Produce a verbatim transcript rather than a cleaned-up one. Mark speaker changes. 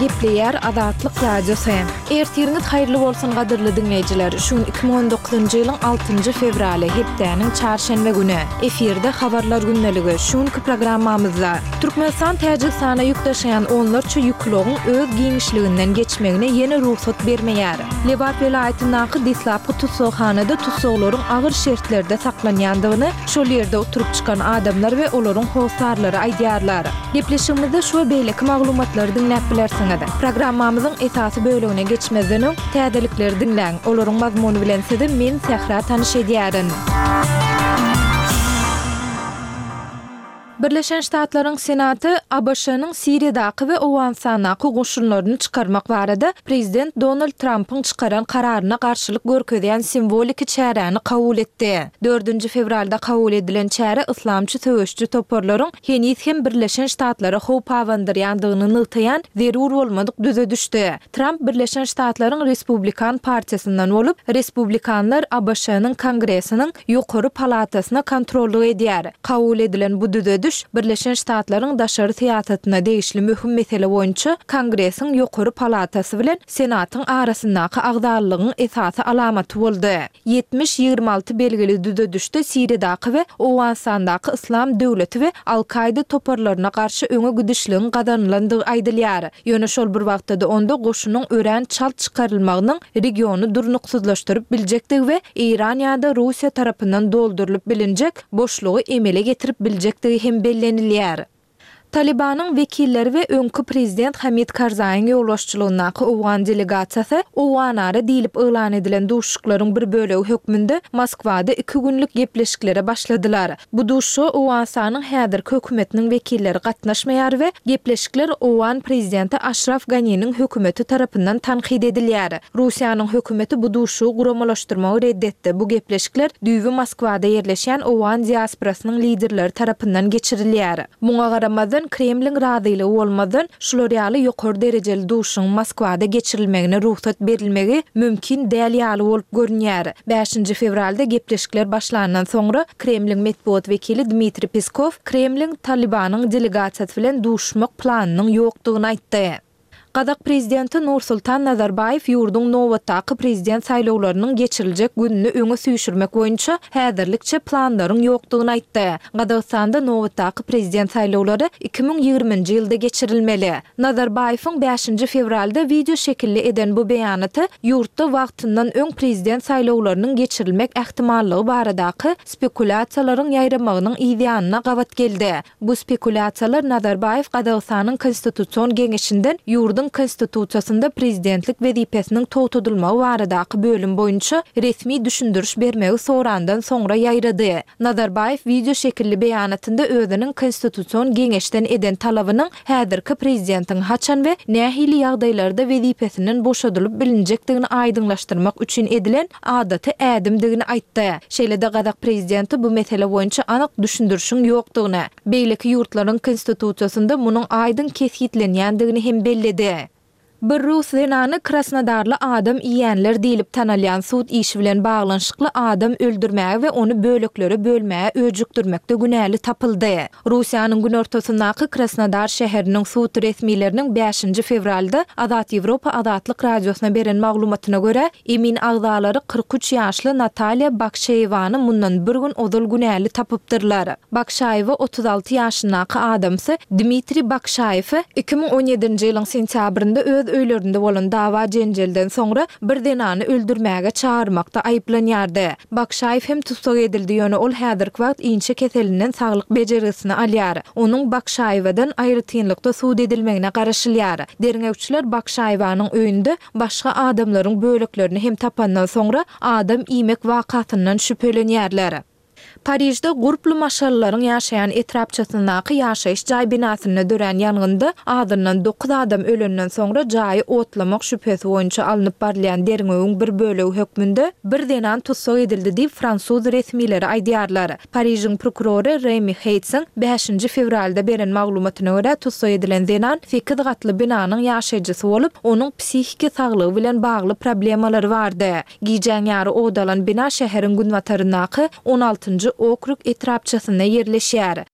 Speaker 1: Gepleýär Azatlyk radiosu. Ertiriniz haýyrly bolsun gadyrly dinleýijiler. Şun iki bin on dokuzunjy ýylyň altynjy fevraly hepdäniň çarşembe güni efirde habarlar günneligi şunky programmamyzda Türkmenistan Täjikistana ýükdaşaýan onlarça ýüklegiň öz giňişliginden geçmegine ýene ruhsat bermeýär. Lebat welaýatyndaky Dislapy tutsaxanada tutsaglaryň agyr şertlerde saklanýandygyny şol ýerde oturup çykan adamlar we olaryň howsarlary aýdýarlar. Gepleşigimizde şu beýleki maglumatlary dinläp bilersiňiz. Programmamyzyň esasy bölügine geçmezden öň täzelikleri dinläň. Olaryň mazmuny bilen sizi men Sehra tanyş edýärin. Birleşen Ştatlaryň Senaty A B Ş'nyň Siriýadaky we Owganistanaky goşunlaryny çykarmak barada Prezident Donald Trump'yň çykaran kararyna garşylyk görkezýän simbolik çäreni kabul etdi. dördünji fevralda kabul edilen çäre islamçy söwüşçü toporlaryň henis hem Birleşen Ştatlary howp awandyrýandygyny nytaýan zerur bolmadyk düze düşdi. Trump Birleşen Ştatlaryň Respublikan partiýasyndan bolup, Respublikanlar A B Ş'nyň Kongresiniň ýokary palatasyna kontrolly edýär. Kabul edilen bu düze düş Birleşen Ştatlaryň daşary siýasatyna değişli mühim mesele boýunça Kongresiň ýokary palatasy bilen Senatyň arasyndaky agdarlygyň esasy alamaty boldy. yetmiş ýygyrma alty belgili düze düşde Siriýadaky we Owganistandaky Islam döwleti we Al-Qaida toporlaryna garşy öňe güdüşligiň gadanlandygy aýdylýar. Ýöne şol bir wagtda onda goşunyň ören çalt çykarylmagynyň regiony durnuksuzlaşdyryp biljekdigi we Iran ýa-da Russiýa tarapyndan doldurylyp bilinjek boşlugy emele getirip biljekdigi hem bellenilýär. Talibanyň wekilleri we öňkü prezident Hamid Karzaýyň ýolbaşçylygyndaky Owgan delegasiýasy Owganara diýilip elan edilen duşuklaryň bir bölegi hökmünde Moskwada iki günlük gepleşiklere başladylar. Bu duşu Owganistanyň häzirki hökümetiniň wekilleri gatnaşmaýar we gepleşikler Owgan prezidenti Ashraf Ganinyň hökümeti tarapyndan tanqid edilýär. Russiýanyň hökümeti bu duşu guramalaşdyrmagy reddetdi. Bu gepleşikler düýbi Moskwada ýerleşýän Owgan diasporasynyň liderleri tarapyndan geçirilýär. Muňa garamazdan Kremlin radylygy bolmadan şular ýaly ýokary derejeli duşyň Moskwada geçirilmegine ruhsat berilmegi mümkin däl ýaly bolup görünýär. beşinji fevralda gepleşikler başlanandan soňra Kremlin medeniýet wekili Dmitri Peskov Kremlin Talibanyň delegasiýasy bilen duşmak planynyň ýokdugyny aýtdy. Qadak prezidenti Nursultan Nazarbayev ýurduň nowatdaky prezident saýlawlarynyň geçiriljek gününi öňe süýşürmek boýunça häzirlikçe planlaryň ýokdugyny aýtdy. Qazaqstanda nowatdaky prezident saýlawlary iki bin ýygrymynjy ýylda geçirilmeli. Nazarbayewiň beşinji fevralda video şekilli eden bu beýanaty ýurtda wagtyndan öň prezident saýlawlarynyň geçirilmek ähtimalligi baradaky spekulasiýalaryň ýaýramagynyň ideýanyna gawat geldi. Bu spekulasiýalar Nazarbayew Qazaqstanyň konstitusiýon geňeşinden ýurdun konstitusiýasynda prezidentlik wezipesiniň towtudylmagy baradaky bölüm boýunça resmi düşündürüş bermegi sorandan soňra ýaýrady. Nazarbayew video şekilli beýanatynda özüniň konstitusiýon geňeşden eden talabynyň häzirki prezidentiň haçan we nähili ýagdaýlarda wezipesinden boşadylyp bilinjekdigini aýdyňlaşdyrmak üçin edilen adaty ädimdigini aýtdy. Şeýle-de Gazak prezidenti bu mesele boýunça anyk düşündürüşiň ýokdugyny, beýleki ýurtlaryň konstitusiýasynda munyň aýdyn kesgitlenýändigini hem belledi. Bir Rus zenany Krasnodarly adam iýenler diýilip tanalýan sud işi bilen baglanşykly adam öldürmäge we ony böleklere bölmäge öjükdirmekde günäli tapyldy. Russiýanyň gün ortasyndaky Krasnodar şäheriniň sud resmileriniň beşinji fevralda Azat Ýewropa Azatlyk radiosyna beren maglumatyna görä, emin agzalary kırk üç ýaşly Natalya Bakşaýewany mundan bir gün ozal günäli tapypdyrlar. Bakşaýewa otuz alty ýaşyndaky adamsy Dmitri Bakşaýew iki bin on ýedinji ýylyň sentýabrynda öz öýlerinde bolan dawa jenjelden soňra bir denany öldürmäge çağırmakda aýplanýardy. Bakşaýew hem tutsak edildi ýöne ol häzirki wagt inçe keselinden saglyk bejerisini alýar. Onuň Bakşaýewadan aýrytynlykda suud edilmegine garaşylýar. Derňewçiler Bakşaýewanyň öýünde başga adamlaryň böleklerini hem tapandan soňra adam iýmek wakatyndan şüphelenýärler. Parijde gurplu maşallaryň ýaşaýan etrapçasyndaky ýaşaýyş jaý binasyna dören ýangynda adyndan dokuz adam ölenden soňra jaý otlamak şüphesi boýunça alınıp barlayan derňewiň bir bölegi hökmünde bir denan tutsak edildi diýip Fransuz resmileri aýdýarlar. Parijiň prokurory Remy Heitz beşinji fevralda beren maglumatyna görä tutsak edilen denan sekiz gatly binanyň ýaşaýjysy bolup, onuň psihiki saglygy bilen bagly problemalary bardy. Giýjän ýary odalan bina şäheriň günwataryndaky on altynjy okrug etrapçasyna ýerleşýär.